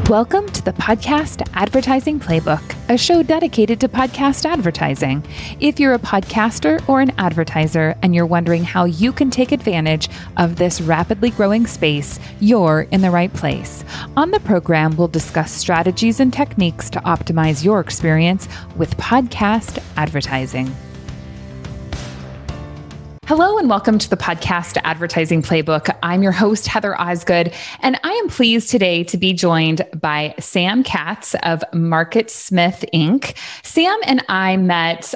Welcome to the Podcast Advertising Playbook, a show dedicated to podcast advertising. If you're a podcaster or an advertiser and you're wondering how you can take advantage of this rapidly growing space, you're in the right place. On the program, we'll discuss strategies and techniques to optimize your experience with podcast advertising. Hello and welcome to the Podcast Advertising Playbook. I'm your host, Heather Osgood, and I am pleased today to be joined by Sam Katz of MarketSmith Inc. Sam and I met,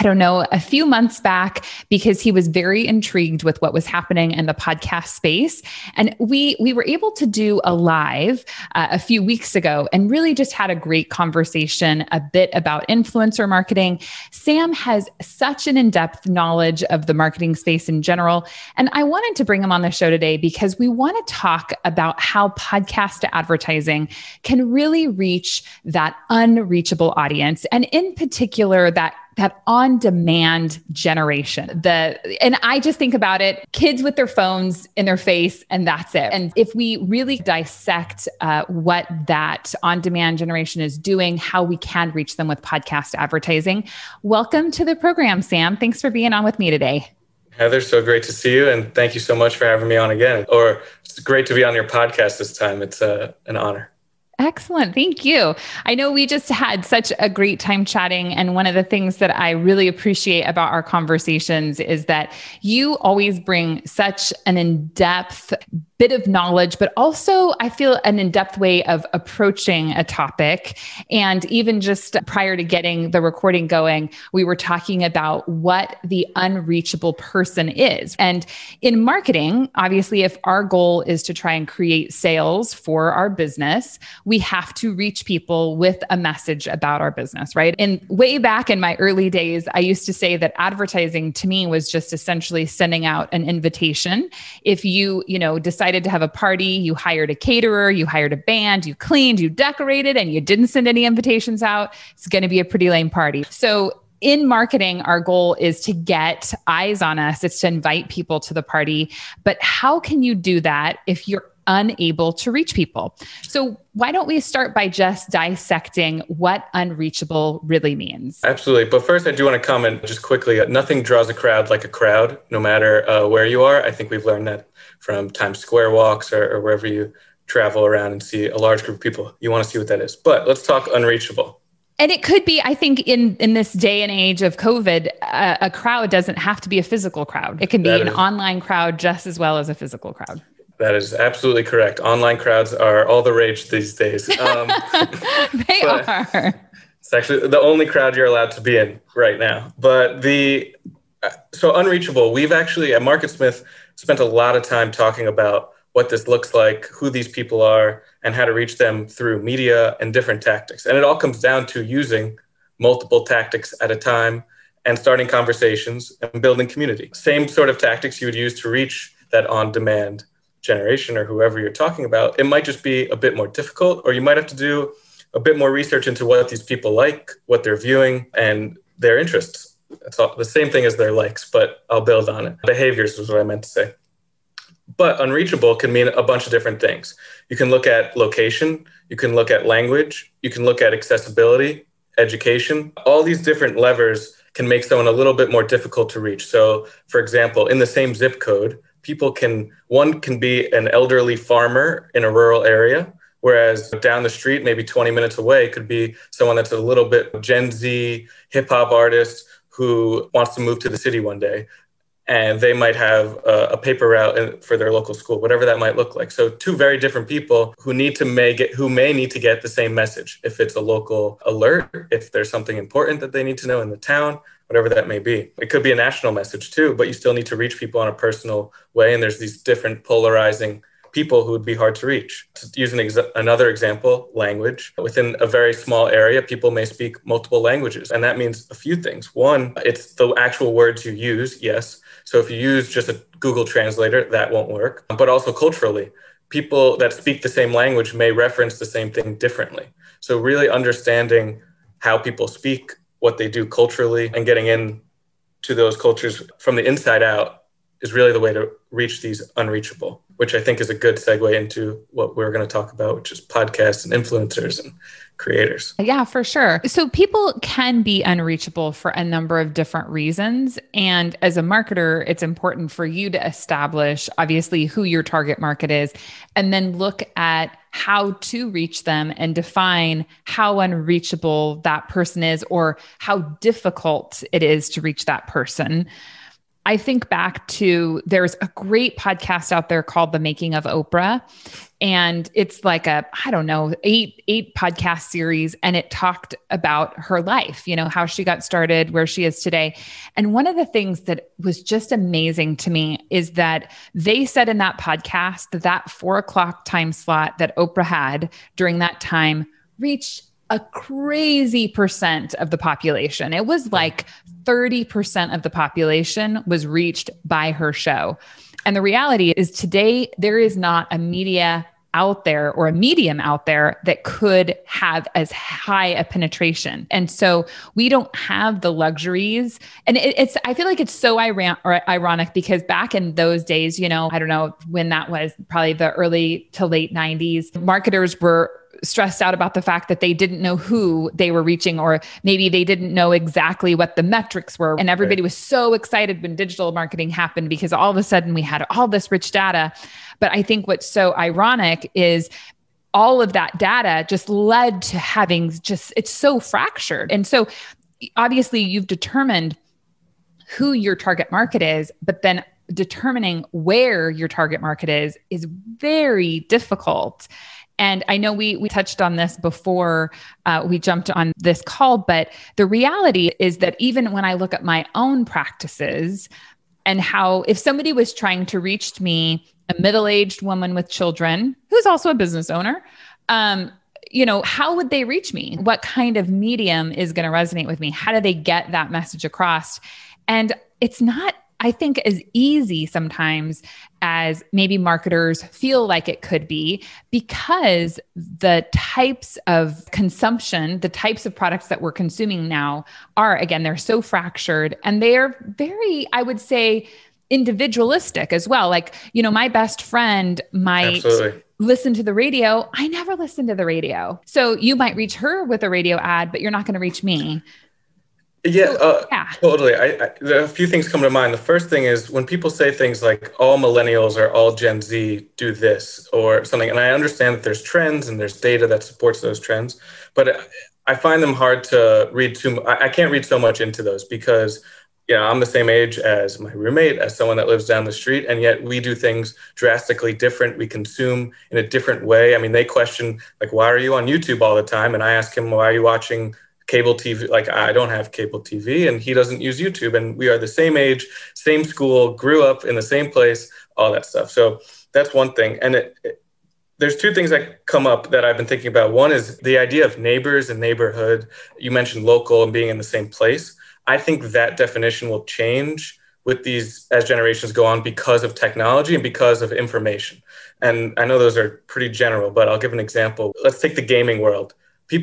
a few months back because he was very intrigued with what was happening in the podcast space. And we were able to do a live a few weeks ago and really just had a great conversation a bit about influencer marketing. Sam has such an in-depth knowledge of the marketing space in general. And I wanted to bring him on the show today because we want to talk about how podcast advertising can really reach that unreachable audience. And in particular, that on-demand generation. And I just think about it, kids with their phones in their face, and that's it. And if we really dissect what that on-demand generation is doing, how we can reach them with podcast advertising. Welcome to the program, Sam. Thanks for being on with me today. Heather, so great to see you. And thank you so much for having me on again. Or it's great to be on your podcast this time. It's an honor. Excellent. Thank you. I know we just had such a great time chatting. And one of the things that I really appreciate about our conversations is that you always bring such an in-depth bit of knowledge, but also I feel an in-depth way of approaching a topic. And even just prior to getting the recording going, we were talking about what the unreachable person is. And in marketing, obviously, if our goal is to try and create sales for our business, we have to reach people with a message about our business, right? And way back in my early days, I used to say that advertising to me was just essentially sending out an invitation. If you decided to have a party, you hired a caterer, you hired a band, you cleaned, you decorated, and you didn't send any invitations out, it's going to be a pretty lame party. So in marketing, our goal is to get eyes on us. It's to invite people to the party. But how can you do that if you're unable to reach people? So why don't we start by just dissecting what unreachable really means? Absolutely. But first, I do want to comment just quickly. Nothing draws a crowd like a crowd, no matter where you are. I think we've learned that from Times Square walks or wherever you travel around and see a large group of people. You want to see what that is. But let's talk unreachable. And it could be, I think, in this day and age of COVID, a crowd doesn't have to be a physical crowd. It can be an online crowd just as well as a physical crowd. That is absolutely correct. Online crowds are all the rage these days. They are. It's actually the only crowd you're allowed to be in right now. But so unreachable, we've actually at MarketSmith spent a lot of time talking about what this looks like, who these people are, and how to reach them through media and different tactics. And it all comes down to using multiple tactics at a time and starting conversations and building community. Same sort of tactics you would use to reach that on-demand generation or whoever you're talking about. It might just be a bit more difficult, or you might have to do a bit more research into what these people like, what they're viewing, and their interests. It's all the same thing as their likes, but I'll build on it. Behaviors is what I meant to say. But unreachable can mean a bunch of different things. You can look at location, you can look at language, you can look at accessibility, education. All these different levers can make someone a little bit more difficult to reach. So, for example, in the same zip code, one can be an elderly farmer in a rural area, whereas down the street, maybe 20 minutes away, could be someone that's a little bit Gen Z hip hop artist who wants to move to the city one day. And they might have a paper route for their local school, whatever that might look like. So two very different people who may need to get the same message. If it's a local alert, if there's something important that they need to know in the town, whatever that may be. It could be a national message too, but you still need to reach people in a personal way. And there's these different polarizing people who would be hard to reach. To use another example, language. Within a very small area, people may speak multiple languages. And that means a few things. One, it's the actual words you use, yes. So if you use just a Google translator, that won't work. But also culturally, people that speak the same language may reference the same thing differently. So really understanding how people speak, what they do culturally, and getting into those cultures from the inside out is really the way to reach these unreachable, which I think is a good segue into what we're going to talk about, which is podcasts and influencers and creators. Yeah, for sure. So people can be unreachable for a number of different reasons. And as a marketer, it's important for you to establish, obviously, who your target market is, and then look at how to reach them and define how unreachable that person is or how difficult it is to reach that person. I think back to, there's a great podcast out there called The Making of Oprah. And it's like a, I don't know, eight podcast series. And it talked about her life, how she got started, where she is today. And one of the things that was just amazing to me is that they said in that podcast that 4:00 time slot that Oprah had during that time reached a crazy percent of the population. It was like 30% of the population was reached by her show. And the reality is today, there is not a media out there or a medium out there that could have as high a penetration. And so we don't have the luxuries. And I feel like it's so ironic because back in those days, I don't know when that was, probably the early to late 90s, marketers were stressed out about the fact that they didn't know who they were reaching, or maybe they didn't know exactly what the metrics were. And everybody was so excited when digital marketing happened because all of a sudden we had all this rich data. But I think what's so ironic is all of that data just led to having it's so fractured. And so obviously you've determined who your target market is, but then determining where your target market is very difficult. And I know we touched on this before we jumped on this call, but the reality is that even when I look at my own practices and how, if somebody was trying to reach me, a middle-aged woman with children, who's also a business owner, how would they reach me? What kind of medium is going to resonate with me? How do they get that message across? And it's not, I think, as easy sometimes as maybe marketers feel like it could be, because the types of consumption, the types of products that we're consuming now are, again, they're so fractured and they're very, I would say, individualistic as well. Like, my best friend might listen to the radio. I never listen to the radio. So you might reach her with a radio ad, but you're not going to reach me. Yeah, totally. There are a few things come to mind. The first thing is when people say things like all millennials or all Gen Z do this or something, and I understand that there's trends and there's data that supports those trends, but I find them hard to read I can't read so much into those because I'm the same age as my roommate, as someone that lives down the street, and yet we do things drastically different. We consume in a different way. I mean, they question, like, why are you on YouTube all the time? And I ask him, why are you watching cable TV? Like, I don't have cable TV, and he doesn't use YouTube. And we are the same age, same school, grew up in the same place, all that stuff. So that's one thing. And there's two things that come up that I've been thinking about. One is the idea of neighbors and neighborhood. You mentioned local and being in the same place. I think that definition will change with these as generations go on because of technology and because of information. And I know those are pretty general, but I'll give an example. Let's take the gaming world.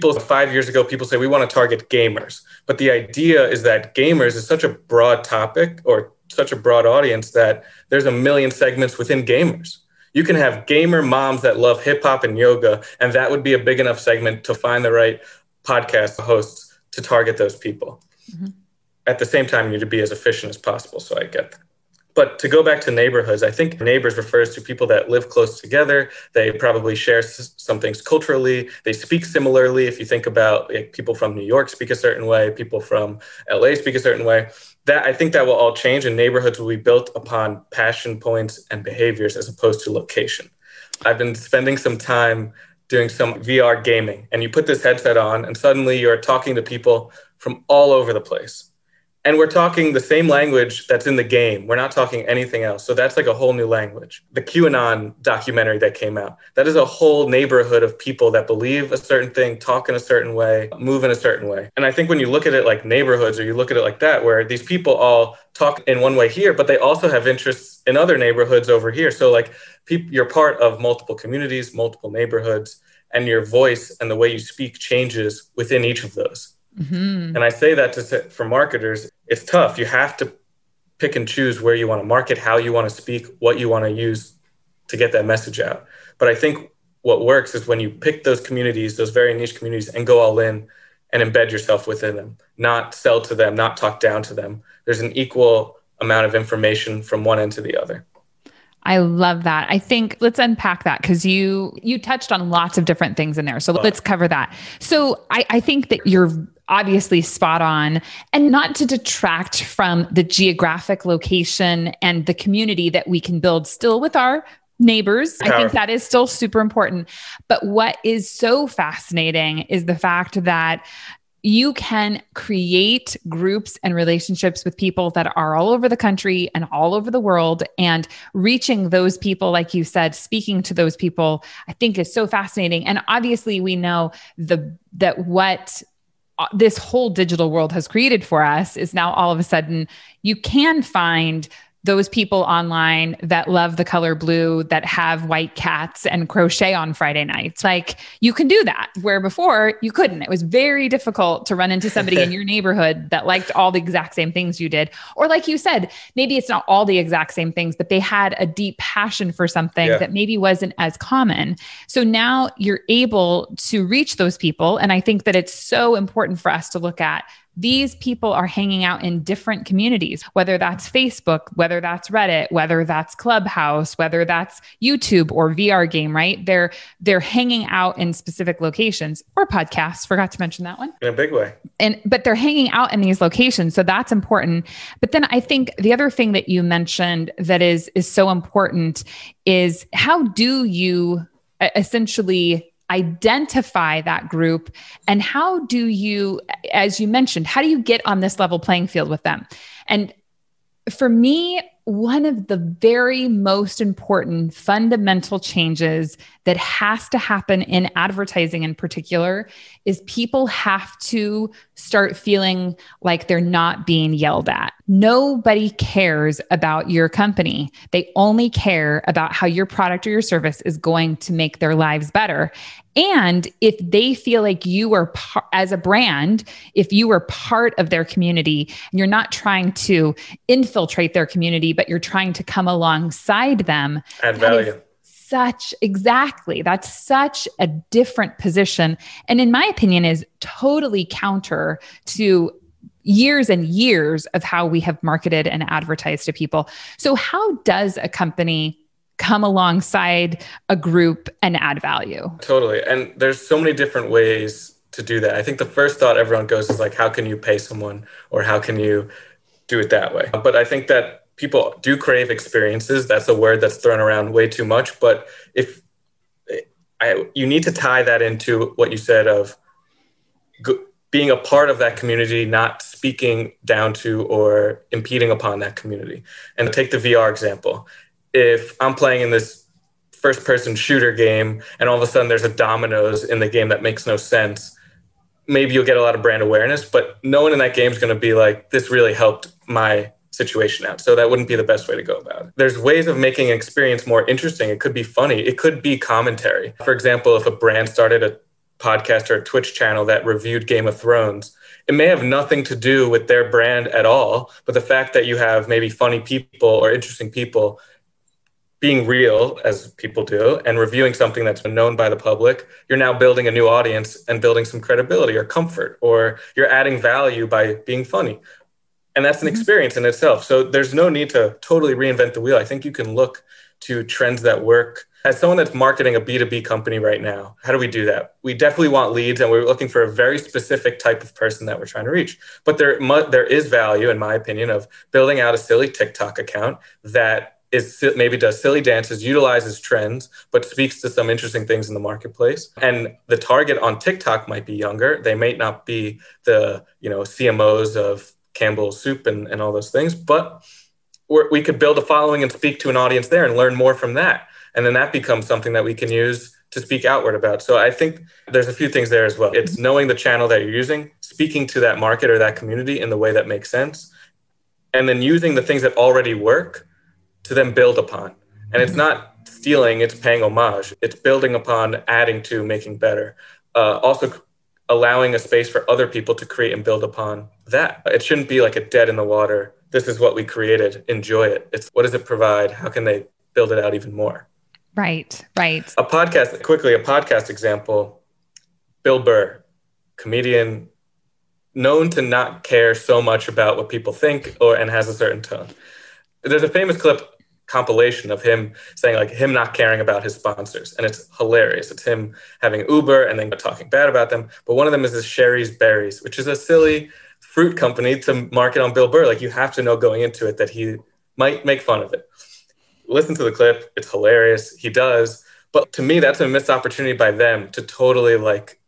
5 years ago, people say we want to target gamers. But the idea is that gamers is such a broad topic or such a broad audience that there's a million segments within gamers. You can have gamer moms that love hip hop and yoga, and that would be a big enough segment to find the right podcast hosts to target those people. Mm-hmm. At the same time, you need to be as efficient as possible. So I get that. But to go back to neighborhoods, I think neighbors refers to people that live close together. They probably share some things culturally. They speak similarly. If you think about people from New York speak a certain way, people from LA speak a certain way, I think that will all change, and neighborhoods will be built upon passion points and behaviors as opposed to location. I've been spending some time doing some VR gaming, and you put this headset on and suddenly you're talking to people from all over the place. And we're talking the same language that's in the game. We're not talking anything else. So that's like a whole new language. The QAnon documentary that came out, that is a whole neighborhood of people that believe a certain thing, talk in a certain way, move in a certain way. And I think when you look at it like neighborhoods, or you look at it like that, where these people all talk in one way here, but they also have interests in other neighborhoods over here. So like you're part of multiple communities, multiple neighborhoods, and your voice and the way you speak changes within each of those. Mm-hmm. And I say that for marketers, it's tough. You have to pick and choose where you want to market, how you want to speak, what you want to use to get that message out. But I think what works is when you pick those communities, those very niche communities, and go all in and embed yourself within them, not sell to them, not talk down to them. There's an equal amount of information from one end to the other. I love that. I think let's unpack that because you touched on lots of different things in there. So let's cover that. So I think that you're obviously spot on, and not to detract from the geographic location and the community that we can build still with our neighbors. I think that is still super important. But what is so fascinating is the fact that you can create groups and relationships with people that are all over the country and all over the world, and reaching those people, like you said, speaking to those people, I think is so fascinating. And obviously we know that what this whole digital world has created for us is now all of a sudden you can find those people online that love the color blue, that have white cats and crochet on Friday nights. Like, you can do that, where before you couldn't. It was very difficult to run into somebody in your neighborhood that liked all the exact same things you did. Or like you said, maybe it's not all the exact same things, but they had a deep passion for something that maybe wasn't as common. So now you're able to reach those people. And I think that it's so important for us to look at these people are hanging out in different communities, whether that's Facebook, whether that's Reddit, whether that's Clubhouse, whether that's YouTube or VR game, right? They're hanging out in specific locations, or podcasts. Forgot to mention that one. In a big way. But they're hanging out in these locations. So that's important. But then I think the other thing that you mentioned that is so important is, how do you essentially identify that group, and how do you, as you mentioned, how do you get on this level playing field with them? And for me, one of the very most important fundamental changes that has to happen in advertising in particular is people have to start feeling like they're not being yelled at. Nobody cares about your company. They only care about how your product or your service is going to make their lives better. And if they feel like you are, as a brand, if you are part of their community and you're not trying to infiltrate their community, but you're trying to come alongside them, add value. That's such a different position. And in my opinion, is totally counter to years and years of how we have marketed and advertised to people. So how does a company come alongside a group and add value? Totally. And there's so many different ways to do that. I think the first thought everyone goes is like, how can you pay someone, or how can you do it that way? But I think that people do crave experiences. That's a word that's thrown around way too much. But you need to tie that into what you said of being a part of that community, not speaking down to or impeding upon that community. And take the VR example. If I'm playing in this first-person shooter game and all of a sudden there's a dominoes in the game that makes no sense, maybe you'll get a lot of brand awareness, but no one in that game is going to be like, this really helped my situation out. So that wouldn't be the best way to go about it. There's ways of making an experience more interesting. It could be funny. It could be commentary. For example, if a brand started a podcast or a Twitch channel that reviewed Game of Thrones, it may have nothing to do with their brand at all, but the fact that you have maybe funny people or interesting people being real, as people do, and reviewing something that's been known by the public, you're now building a new audience and building some credibility or comfort, or you're adding value by being funny. And that's an experience in itself. So there's no need to totally reinvent the wheel. I think you can look to trends that work. As someone that's marketing a B2B company right now, how do we do that? We definitely want leads, and we're looking for a very specific type of person that we're trying to reach. But there is value, in my opinion, of building out a silly TikTok account that maybe does silly dances, utilizes trends, but speaks to some interesting things in the marketplace. And the target on TikTok might be younger. They may not be the CMOs of Campbell's Soup and all those things, but we could build a following and speak to an audience there and learn more from that. And then that becomes something that we can use to speak outward about. So I think there's a few things there as well. It's knowing the channel that you're using, speaking to that market or that community in the way that makes sense, and then using the things that already work to then build upon. And it's not stealing, it's paying homage. It's building upon, adding to, making better. Also allowing a space for other people to create and build upon that. It shouldn't be like a dead in the water this is what we created, enjoy it. It's what does it provide? How can they build it out even more? Right. A podcast example, Bill Burr, comedian, known to not care so much about what people think and has a certain tone. There's a famous compilation of him saying like him not caring about his sponsors, and it's hilarious. It's him having Uber and then talking bad about them. But one of them is this Sherry's Berries, which is a silly fruit company to market on Bill Burr. Like, you have to know going into it that he might make fun of it. Listen to the clip. It's hilarious. He does. But to me, that's a missed opportunity by them to totally like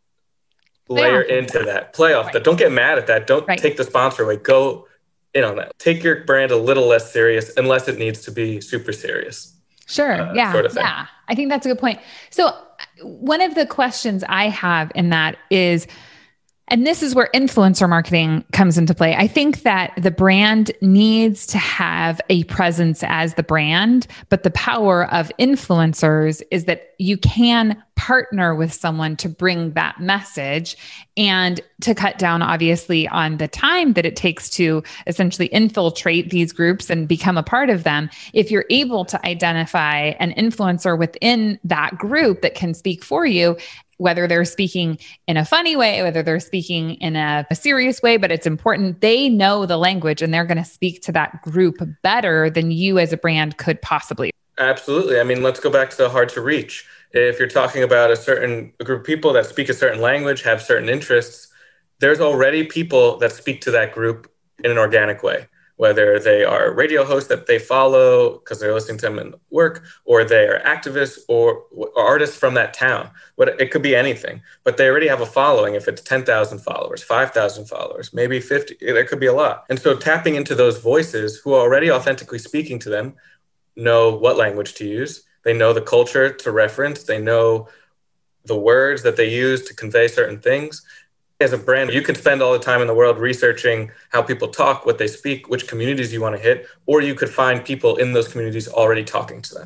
layer into that, play off that. Don't get mad at that. Don't take the sponsor away. Go in on that. Take your brand a little less serious unless it needs to be super serious. Sure. Sort of thing. Yeah. I think that's a good point. So one of the questions I have in that is, and this is where influencer marketing comes into play. I think that the brand needs to have a presence as the brand, but the power of influencers is that you can partner with someone to bring that message and to cut down, obviously, on the time that it takes to essentially infiltrate these groups and become a part of them. If you're able to identify an influencer within that group that can speak for you, whether they're speaking in a funny way, whether they're speaking in a serious way, but it's important. They know the language and they're going to speak to that group better than you as a brand could possibly. Absolutely. I mean, let's go back to the hard to reach. If you're talking about a group of people that speak a certain language, have certain interests, there's already people that speak to that group in an organic way, whether they are radio hosts that they follow because they're listening to them in work, or they are activists or artists from that town. But it could be anything, but they already have a following. If it's 10,000 followers, 5,000 followers, maybe 50, there could be a lot. And so tapping into those voices who are already authentically speaking to them, know what language to use. They know the culture to reference. They know the words that they use to convey certain things. As a brand, you can spend all the time in the world researching how people talk, what they speak, which communities you want to hit, or you could find people in those communities already talking to them.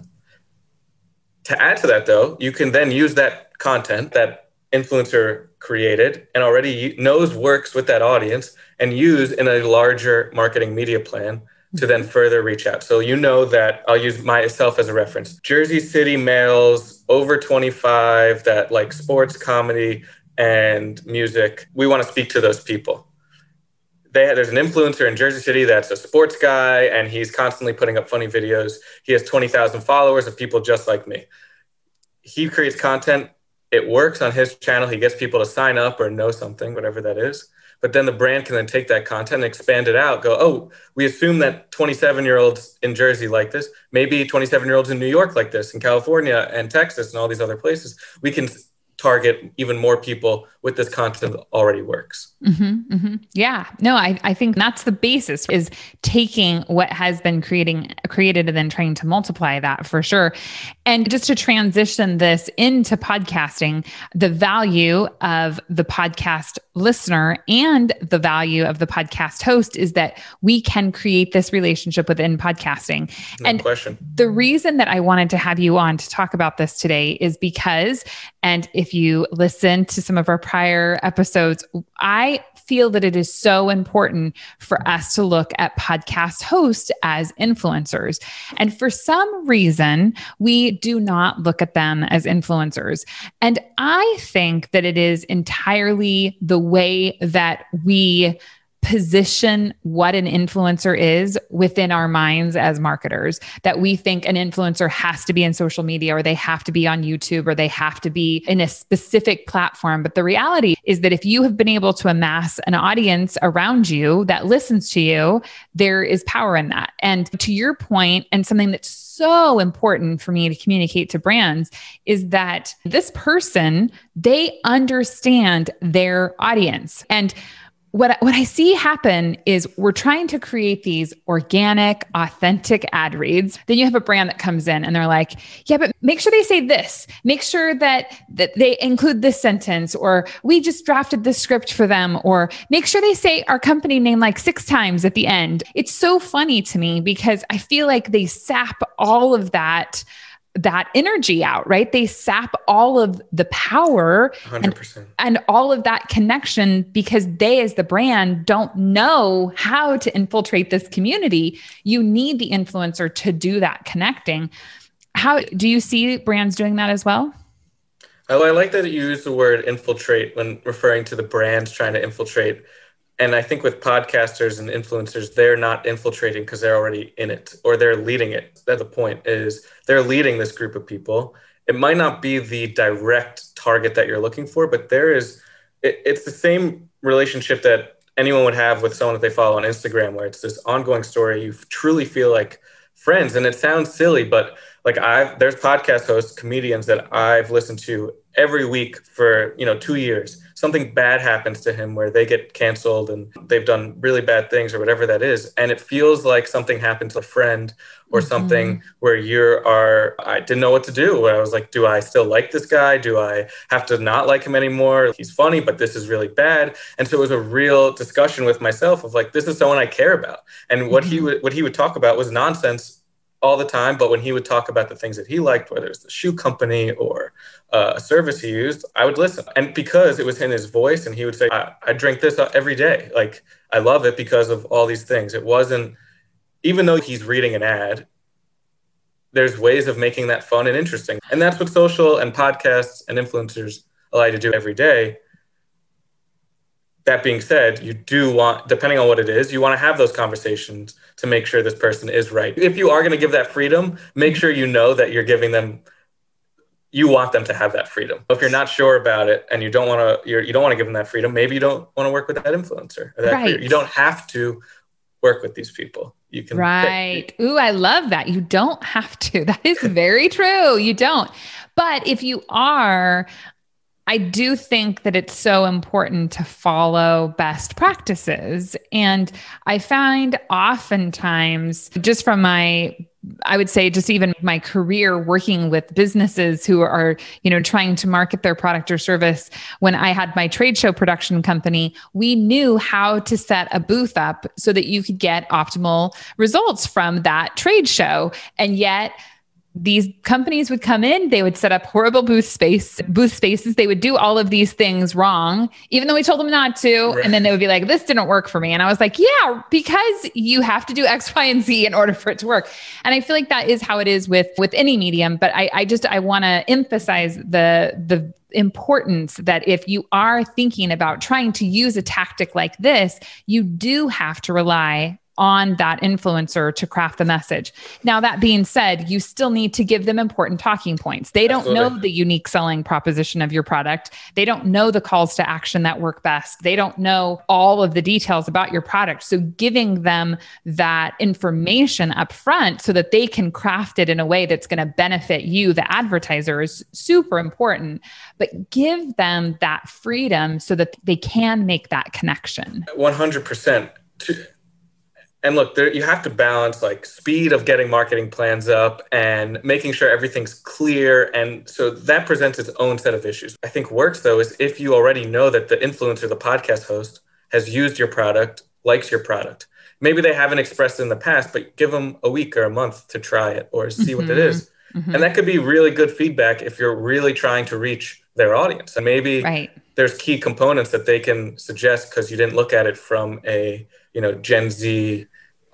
To add to that, though, you can then use that content that influencer created and already knows works with that audience and use in a larger marketing media plan to then further reach out. So you know that, I'll use myself as a reference, Jersey City males over 25 that like sports, comedy, and music. We want to speak to those people. There's an influencer in Jersey City that's a sports guy, and he's constantly putting up funny videos. He has 20,000 followers of people just like me. He creates content. It works on his channel. He gets people to sign up or know something, whatever that is. But then the brand can then take that content and expand it out. Go, oh, we assume that 27-year-olds in Jersey like this. Maybe 27-year-olds in New York like this, in California and Texas and all these other places. We can target even more people with this content that already works. Mm-hmm, mm-hmm. Yeah, no, I think that's the basis, is taking what has been created and then trying to multiply that, for sure. And just to transition this into podcasting, the value of the podcast listener and the value of the podcast host is that we can create this relationship within podcasting. No question. The reason that I wanted to have you on to talk about this today is because, and if you listen to some of our prior episodes, I feel that it is so important for us to look at podcast hosts as influencers. And for some reason, we do not look at them as influencers. And I think that it is entirely the way that we position what an influencer is within our minds as marketers, that we think an influencer has to be in social media, or they have to be on YouTube, or they have to be in a specific platform. But the reality is that if you have been able to amass an audience around you that listens to you, there is power in that. And to your point, and something that's so important for me to communicate to brands, is that this person, they understand their audience. And what I see happen is we're trying to create these organic, authentic ad reads. Then you have a brand that comes in and they're like, yeah, but make sure they say this. Make sure that they include this sentence, or we just drafted this script for them, or make sure they say our company name like 6 times at the end. It's so funny to me because I feel like they sap all of that that energy out, right? They sap all of the power 100%. And all of that connection because they, as the brand, don't know how to infiltrate this community. You need the influencer to do that connecting. How do you see brands doing that as well? Oh, I like that you use the word infiltrate when referring to the brands trying to infiltrate. And I think with podcasters and influencers, they're not infiltrating because they're already in it or they're leading it. That's the point, is they're leading this group of people. It might not be the direct target that you're looking for, but it's the same relationship that anyone would have with someone that they follow on Instagram, where it's this ongoing story. You truly feel like friends. And it sounds silly, but like there's podcast hosts, comedians that I've listened to every week for 2 years. Something bad happens to him where they get canceled and they've done really bad things or whatever that is. And it feels like something happened to a friend or something where I didn't know what to do. Where I was like, do I still like this guy? Do I have to not like him anymore? He's funny, but this is really bad. And so it was a real discussion with myself of like, this is someone I care about. And what he would talk about was nonsense all the time. But when he would talk about the things that he liked, whether it's the shoe company or a service he used, I would listen. And because it was in his voice and he would say, I drink this every day. Like, I love it because of all these things. It wasn't, even though he's reading an ad, there's ways of making that fun and interesting. And that's what social and podcasts and influencers allow you to do every day. That being said, you do want, depending on what it is, you want to have those conversations to make sure this person is right. If you are going to give that freedom, make sure you know that you want them to have that freedom. If you're not sure about it and you don't want to give them that freedom, maybe you don't want to work with that influencer. Or that right. You don't have to work with these people. You can pick. Ooh, I love that. You don't have to. That is very true. You don't. But if you are, I do think that it's so important to follow best practices. And I find oftentimes, just from I would say just even my career working with businesses who are, trying to market their product or service. When I had my trade show production company, we knew how to set a booth up so that you could get optimal results from that trade show. And yet these companies would come in, they would set up horrible booth spaces. They would do all of these things wrong, even though we told them not to. Right. And then they would be like, this didn't work for me. And I was like, yeah, because you have to do X, Y, and Z in order for it to work. And I feel like that is how it is with any medium. But I want to emphasize the importance that if you are thinking about trying to use a tactic like this, you do have to rely on that influencer to craft the message. Now, that being said, you still need to give them important talking points. They don't know the unique selling proposition of your product. They don't know the calls to action that work best. They don't know all of the details about your product. So giving them that information up front so that they can craft it in a way that's going to benefit you, the advertiser, is super important. But give them that freedom so that they can make that connection. 100%. And look, you have to balance like speed of getting marketing plans up and making sure everything's clear. And so that presents its own set of issues. I think works though is if you already know that the influencer, the podcast host, has used your product, likes your product. Maybe they haven't expressed it in the past, but give them a week or a month to try it or see what it is. And that could be really good feedback if you're really trying to reach their audience. And maybe there's key components that they can suggest because you didn't look at it from a Gen Z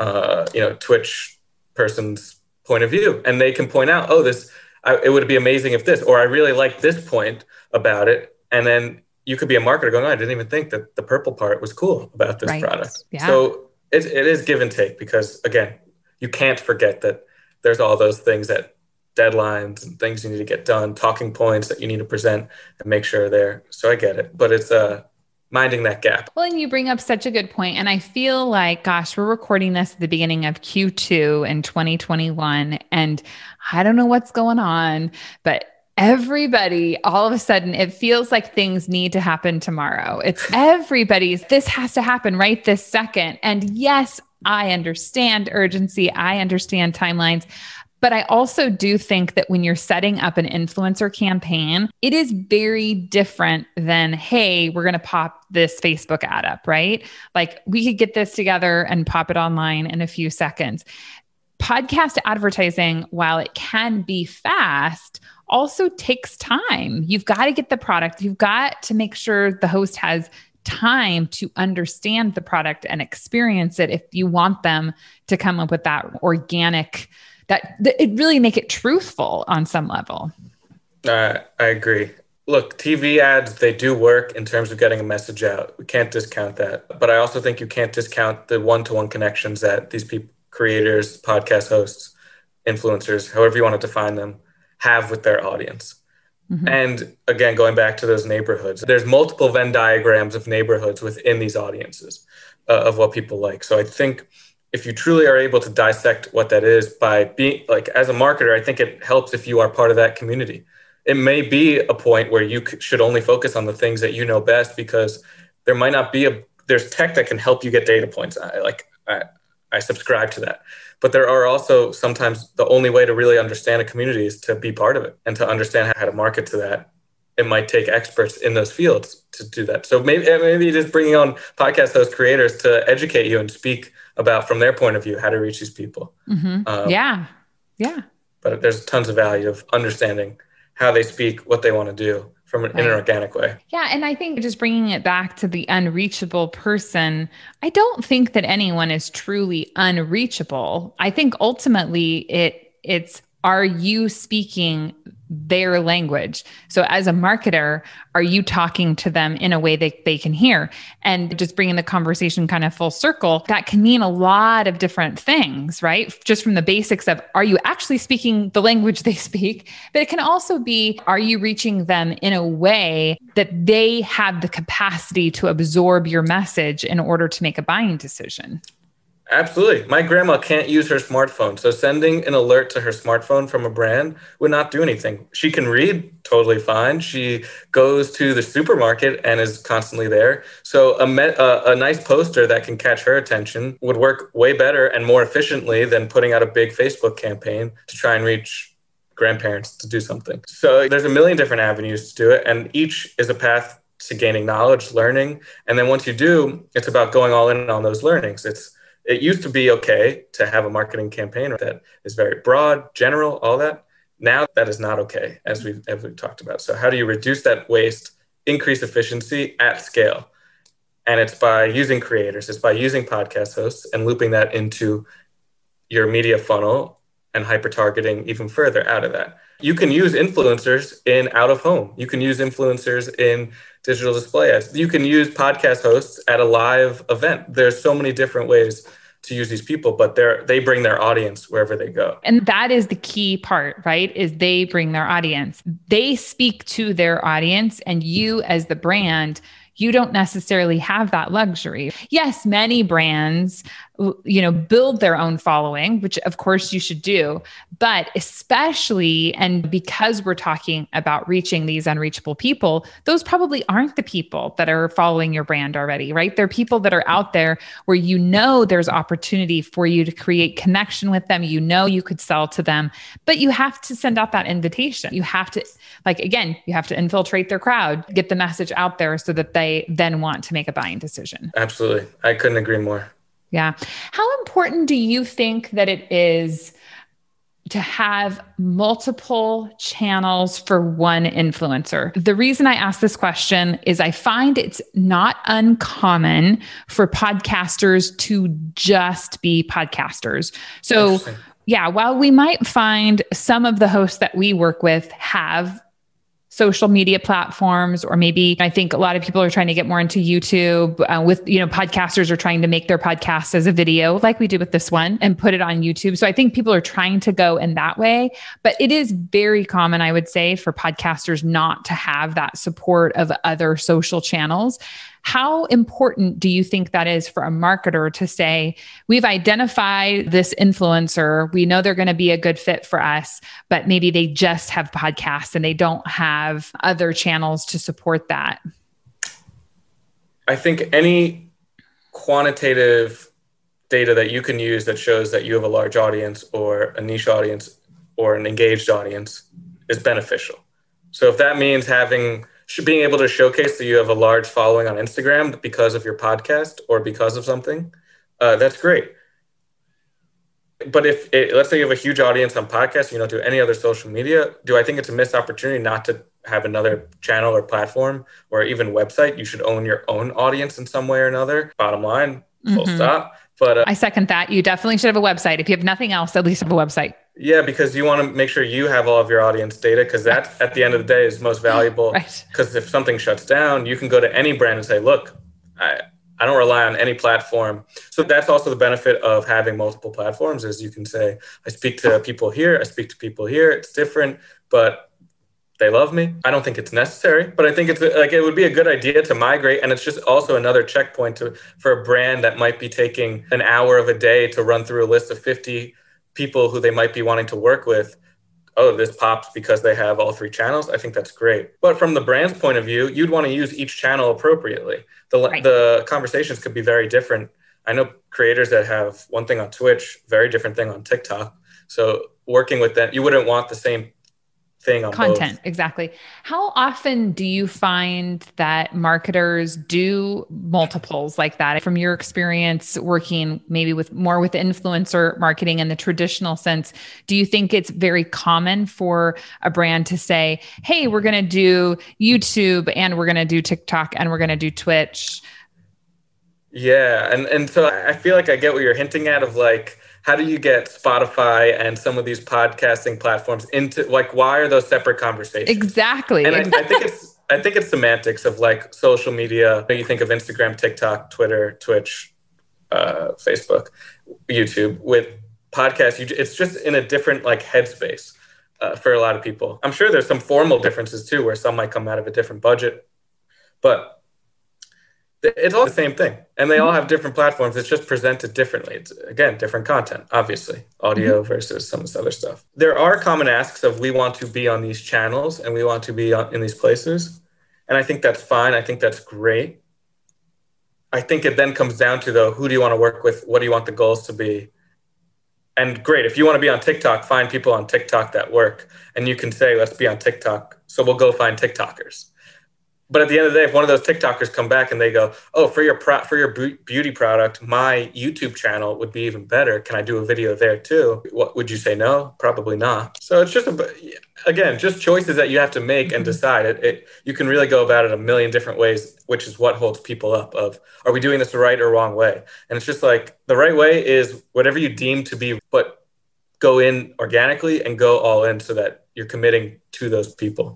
Twitch person's point of view, and they can point out, it would be amazing if this, or I really like this point about it. And then you could be a marketer going, I didn't even think that the purple part was cool about this product. Yeah. So it is give and take because again, you can't forget that there's all those things, that deadlines and things you need to get done, talking points that you need to present and make sure they're there. So I get it, but it's minding that gap. Well, and you bring up such a good point. And I feel like, gosh, we're recording this at the beginning of Q2 in 2021. And I don't know what's going on, but everybody, all of a sudden, it feels like things need to happen tomorrow. It's this has to happen right this second. And yes, I understand urgency. I understand timelines. But I also do think that when you're setting up an influencer campaign, it is very different than, hey, we're going to pop this Facebook ad up, right? Like we could get this together and pop it online in a few seconds. podcast advertising, while it can be fast, also takes time. You've got to get the product. You've got to make sure the host has time to understand the product and experience it if you want them to come up with that organic, that it really make it truthful on some level. I agree. Look, TV ads, they do work in terms of getting a message out. We can't discount that. But I also think you can't discount the one-to-one connections that these people, creators, podcast hosts, influencers, however you want to define them, have with their audience. Mm-hmm. And again, going back to those neighborhoods, there's multiple Venn diagrams of neighborhoods within these audiences of what people like. So I think if you truly are able to dissect what that is by being like, as a marketer, I think it helps if you are part of that community. It may be a point where you should only focus on the things that you know best, because there might not be there's tech that can help you get data points. I subscribe to that. But there are also sometimes the only way to really understand a community is to be part of it and to understand how to market to that. It might take experts in those fields to do that. So maybe just bringing on podcast host creators to educate you and speak about from their point of view how to reach these people. Mm-hmm. Yeah. But there's tons of value of understanding how they speak, what they want to do in an organic way. Yeah. And I think just bringing it back to the unreachable person, I don't think that anyone is truly unreachable. I think ultimately it's, are you speaking their language? So as a marketer, are you talking to them in a way that they can hear? And just bringing the conversation kind of full circle, that can mean a lot of different things, right? Just from the basics of, are you actually speaking the language they speak? But it can also be, are you reaching them in a way that they have the capacity to absorb your message in order to make a buying decision? Absolutely. My grandma can't use her smartphone, so sending an alert to her smartphone from a brand would not do anything. She can read totally fine. She goes to the supermarket and is constantly there. So a nice poster that can catch her attention would work way better and more efficiently than putting out a big Facebook campaign to try and reach grandparents to do something. So there's a million different avenues to do it, and each is a path to gaining knowledge, learning. And then once you do, it's about going all in on those learnings. It used to be okay to have a marketing campaign that is very broad, general, all that. Now that is not okay, as we've talked about. So how do you reduce that waste, increase efficiency at scale? And it's by using creators, it's by using podcast hosts and looping that into your media funnel and hyper-targeting even further out of that. You can use influencers in out of home. You can use influencers in digital display ads. You can use podcast hosts at a live event. There's so many different ways to use these people, but they bring their audience wherever they go. And that is the key part, right? Is they bring their audience. They speak to their audience, and you as the brand, you don't necessarily have that luxury. Yes, many brands, build their own following, which of course you should do, but especially, and because we're talking about reaching these unreachable people, those probably aren't the people that are following your brand already, right? They're people that are out there where there's opportunity for you to create connection with them. You could sell to them, but you have to send out that invitation. You have to, you have to infiltrate their crowd, get the message out there so that they then want to make a buying decision. Absolutely. I couldn't agree more. Yeah. How important do you think that it is to have multiple channels for one influencer? The reason I ask this question is I find it's not uncommon for podcasters to just be podcasters. So yeah, while we might find some of the hosts that we work with have social media platforms, or maybe I think a lot of people are trying to get more into YouTube podcasters are trying to make their podcast as a video like we did with this one and put it on YouTube. So I think people are trying to go in that way, but it is very common, I would say, for podcasters not to have that support of other social channels. How important do you think that is for a marketer to say, we've identified this influencer, we know they're going to be a good fit for us, but maybe they just have podcasts and they don't have other channels to support that? I think any quantitative data that you can use that shows that you have a large audience or a niche audience or an engaged audience is beneficial. So if that means being able to showcase that you have a large following on Instagram because of your podcast or because of something, that's great. But let's say you have a huge audience on podcasts, you don't do any other social media, do I think it's a missed opportunity not to have another channel or platform or even website? You should own your own audience in some way or another. Bottom line, full stop. But I second that. You definitely should have a website. If you have nothing else, at least have a website. Yeah, because you want to make sure you have all of your audience data, because that at the end of the day is most valuable. Right. Because if something shuts down, you can go to any brand and say, look, I don't rely on any platform. So that's also the benefit of having multiple platforms, is you can say, I speak to people here, I speak to people here. It's different, but they love me. I don't think it's necessary, but I think it would be a good idea to migrate. And it's just also another checkpoint for a brand that might be taking an hour of a day to run through a list of 50 people who they might be wanting to work with. Oh, this pops because they have all 3 channels. I think that's great. But from the brand's point of view, you'd want to use each channel appropriately. The conversations could be very different. I know creators that have one thing on Twitch, very different thing on TikTok. So working with them, you wouldn't want the same thing on content. both. Exactly. How often do you find that marketers do multiples like that? From your experience working maybe with influencer marketing in the traditional sense, do you think it's very common for a brand to say, hey, we're going to do YouTube and we're going to do TikTok and we're going to do Twitch? Yeah. And so I feel like I get what you're hinting at, of like, how do you get Spotify and some of these podcasting platforms into, like, why are those separate conversations? Exactly. And I think it's semantics of like social media. You think of Instagram, TikTok, Twitter, Twitch, Facebook, YouTube. With podcasts, it's just in a different like headspace for a lot of people. I'm sure there's some formal differences too, where some might come out of a different budget, but it's all the same thing, and they all have different platforms. It's just presented differently. It's, again, different content, obviously, audio versus some of this other stuff. There are common asks of, we want to be on these channels and we want to be in these places. And I think that's fine. I think that's great. I think it then comes down to, though, who do you want to work with? What do you want the goals to be? And great, if you want to be on TikTok, find people on TikTok that work. And you can say, let's be on TikTok. So we'll go find TikTokers. But at the end of the day, if one of those TikTokers come back and they go, oh, for your beauty product, my YouTube channel would be even better. Can I do a video there too? What would you say? No, probably not. So it's just, again, just choices that you have to make and decide. You can really go about it a million different ways, which is what holds people up of, are we doing this the right or wrong way? And it's just like, the right way is whatever you deem to be, but go in organically and go all in so that you're committing to those people.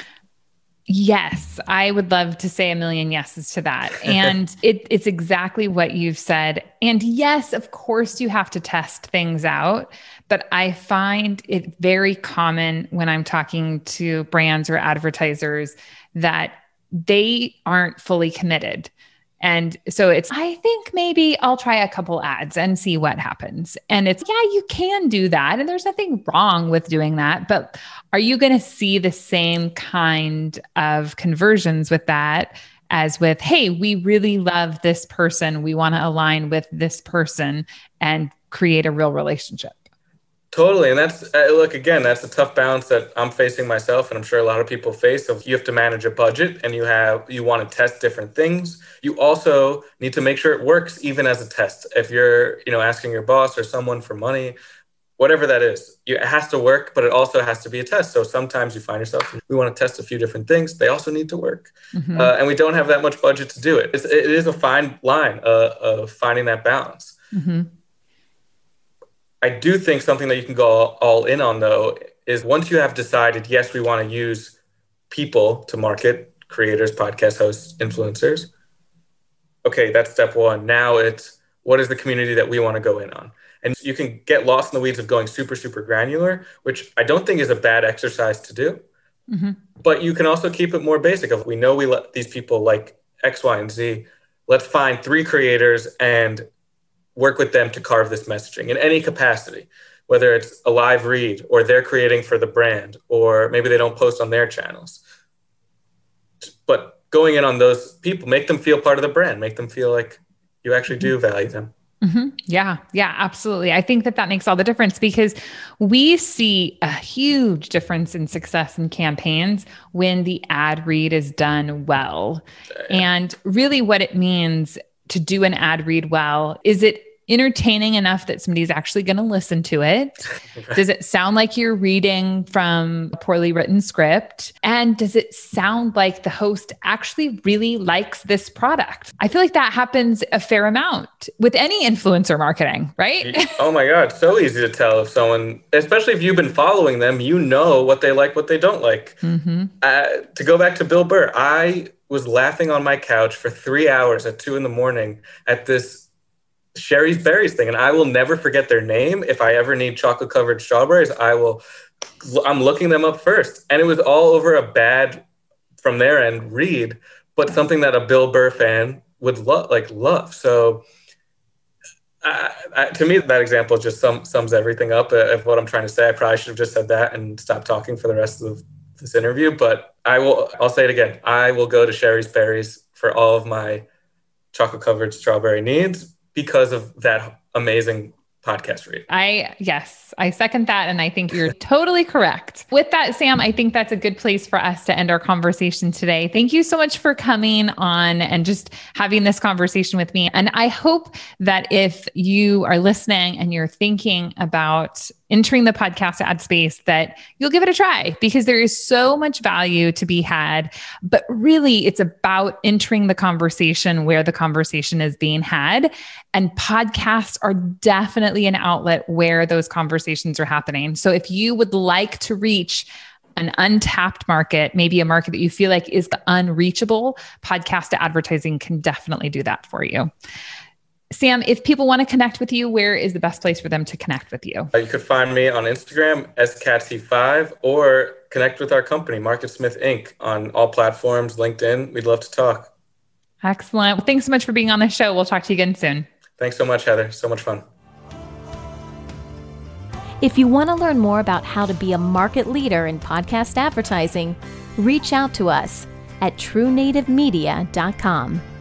Yes, I would love to say a million yeses to that. And it's exactly what you've said. And yes, of course, you have to test things out. But I find it very common when I'm talking to brands or advertisers that they aren't fully committed. And so I think maybe I'll try a couple ads and see what happens. And you can do that. And there's nothing wrong with doing that. But are you going to see the same kind of conversions with that as with, hey, we really love this person, we want to align with this person and create a real relationship? Totally. And that's, look, again, that's a tough balance that I'm facing myself, and I'm sure a lot of people face. Of, you have to manage a budget and you want to test different things. You also need to make sure it works even as a test. If you're, asking your boss or someone for money, whatever that is, it has to work, but it also has to be a test. So sometimes you find yourself, we want to test a few different things. They also need to work. Mm-hmm. And we don't have that much budget to do it. It is a fine line of finding that balance. Mm-hmm. I do think something that you can go all in on, though, is once you have decided, yes, we want to use people to market, creators, podcast hosts, influencers. Okay, that's step one. Now it's, what is the community that we want to go in on? And you can get lost in the weeds of going super, super granular, which I don't think is a bad exercise to do. Mm-hmm. But you can also keep it more basic. If we know we let these people like X, Y, and Z, let's find 3 creators and work with them to carve this messaging in any capacity, whether it's a live read or they're creating for the brand, or maybe they don't post on their channels. But going in on those people, make them feel part of the brand, make them feel like you actually do value them. Mm-hmm. Yeah, absolutely. I think that makes all the difference, because we see a huge difference in success in campaigns when the ad read is done well. And really what it means to do an ad read well is it entertaining enough that somebody's actually going to listen to it? Right. Does it sound like you're reading from a poorly written script? And does it sound like the host actually really likes this product? I feel like that happens a fair amount with any influencer marketing, right? Oh my God. So easy to tell if someone, especially if you've been following them, you know what they like, what they don't like. Mm-hmm. To go back to Bill Burr, I was laughing on my couch for 3 hours at 2 a.m. at this Sherry's Berries thing. And I will never forget their name. If I ever need chocolate covered strawberries, I'm looking them up first. And it was all over a bad, from their end, read, but something that a Bill Burr fan would love. So to me, that example just sums everything up of what I'm trying to say. I probably should have just said that and stopped talking for the rest of this interview, but I'll say it again. I will go to Sherry's Berries for all of my chocolate covered strawberry needs because of that amazing podcast read. I second that. And I think you're totally correct. With that, Sam, I think that's a good place for us to end our conversation today. Thank you so much for coming on and just having this conversation with me. And I hope that if you are listening and you're thinking about entering the podcast ad space, that you'll give it a try, because there is so much value to be had. But really, it's about entering the conversation where the conversation is being had. And podcasts are definitely an outlet where those conversations are happening. So if you would like to reach an untapped market, maybe a market that you feel like is unreachable, podcast advertising can definitely do that for you. Sam, if people want to connect with you, where is the best place for them to connect with you? You could find me on Instagram as Catsy5, or connect with our company, MarketSmith Inc., on all platforms, LinkedIn. We'd love to talk. Excellent. Well, thanks so much for being on the show. We'll talk to you again soon. Thanks so much, Heather. So much fun. If you want to learn more about how to be a market leader in podcast advertising, reach out to us at TrueNativeMedia.com.